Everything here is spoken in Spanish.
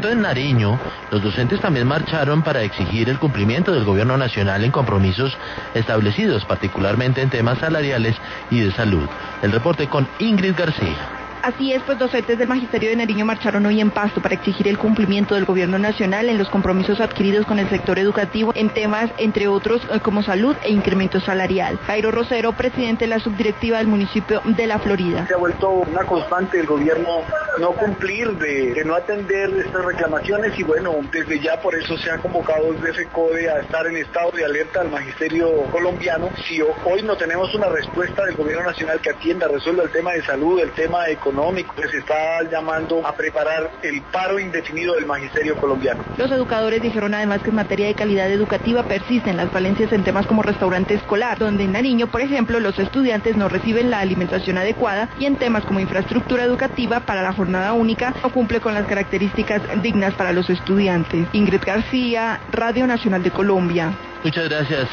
tanto, en Nariño, los docentes también marcharon para exigir el cumplimiento del gobierno nacional en compromisos establecidos, particularmente en temas salariales y de salud. El reporte con Ingrid García. Así es, pues docentes del Magisterio de Nariño marcharon hoy en Pasto para exigir el cumplimiento del gobierno nacional en los compromisos adquiridos con el sector educativo en temas, entre otros, como salud e incremento salarial. Jairo Rosero, presidente de la subdirectiva del municipio de La Florida. Se ha vuelto una constante del gobierno no cumplir, de no atender estas reclamaciones y bueno, desde ya por eso se ha convocado desde FECODE a estar en estado de alerta al magisterio colombiano. Si hoy no tenemos una respuesta del gobierno nacional que atienda, resuelva el tema de salud, el tema económico, se está llamando a preparar el paro indefinido del magisterio colombiano. Los educadores dijeron además que en materia de calidad educativa persisten las falencias en temas como restaurante escolar, donde en Nariño, por ejemplo, los estudiantes no reciben la alimentación adecuada, y en temas como infraestructura educativa para la jornada única no cumple con las características dignas para los estudiantes. Ingrid García, Radio Nacional de Colombia. Muchas gracias.